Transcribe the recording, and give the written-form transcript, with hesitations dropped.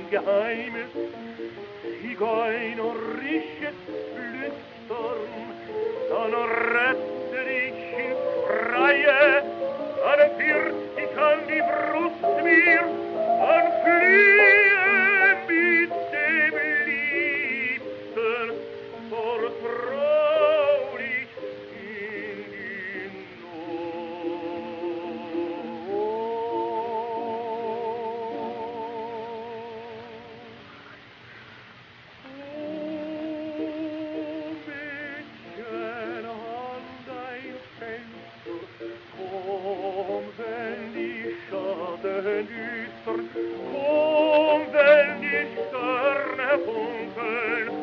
Geheimes, zigeunerisches Flüstern, dann rette dich ins Freie, dann wird dich an die Brust mir, dann fliehe mit dem Liebsten vertraulich in die Komm, wenn die Schatten düstern, komm, wenn die Sterne funkeln,